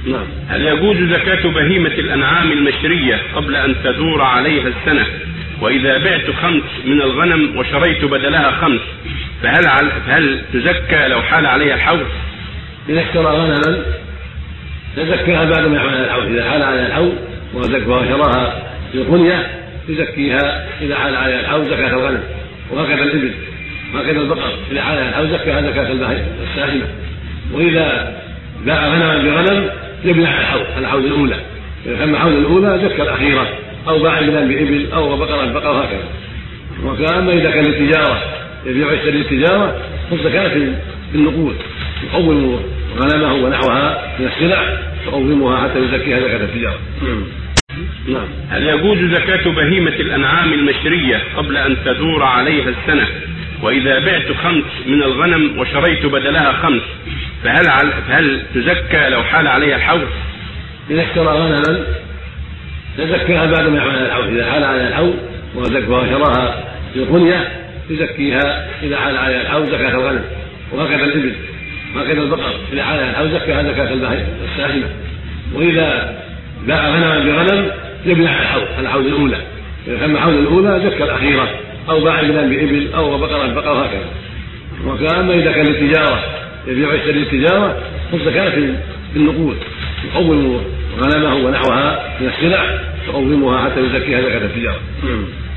نعم. هل يجوز زكاة بهيمة الأنعام المشرية قبل أن تدور عليها السنة؟ وإذا بعت 5 من الغنم وشريت بدلها 5 فهل تزكى لو حال عليها الحول؟ إذا اشترى غنما تزكيها بعد ما يحول عليها الحول. إذا حال عليها الحول وشراها في القنية تزكيها إذا حال عليها الحول زكاة الغنم، وهكذا الإبل وهكذا البقر إذا حال عليها الحول زكاها زكاة البهائم السائمة. وإذا باع غنما بغنم يبني على الحول الأولى، إذا كان الحول الأولى زكى الأخيرة، أو باع إبلا بإبل أو بقرا بقر وهكذا. وكأما إذا كان للتجارة يبيع ويشتري للتجارة فالزكاة في النقود، يقوم غنمه ونحوها من السلع يقومها حتى يزكيها زكاة التجارة. نعم. هل يجوز زكاة بهيمة الأنعام المشرية قبل أن تدور عليها السنة؟ وإذا بعت 5 من الغنم وشريت بدلها 5 فهل تزكى لو حال عليها الحول؟ إذا اشترى غنما تزكيها بعد ما يحول عليها الحول. إذا حال عليها الحول وشراها في القنية تزكيها إذا حال عليها الحول زكاة الغنم، وهكذا الإبل وهكذا البقر إذا حال عليها الحول زكاها زكاة البهائم السائمة. وإذا باع غنما بغنم يبني على الحول الأولى، إذا كان الحول الأولى زكى الأخيرة، أو باع إبلا بإبل أو بقرا بقر وهكذا. وكأما إذا كان للتجارة يبيع ويشتري للتجارة فالزكاة في النقود، يقوم غنمه ونحوها من السلع يقومها حتى يزكيها زكاة التجارة.